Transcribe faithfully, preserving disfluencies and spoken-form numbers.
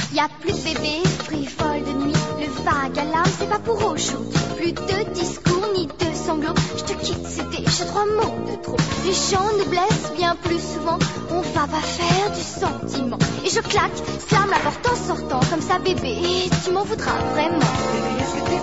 Y a plus de bébés, frivole de nuit. Le vague à l'âme, c'est pas pour aujourd'hui. Plus de discours ni de sanglots. Je te quitte, c'était juste trois mots de trop. Les chants nous blessent bien plus souvent. On va pas faire du sentiment. Et je claque, ferme la porte en sortant. Comme ça bébé, tu m'en voudras vraiment. Bébé, est-ce que t'es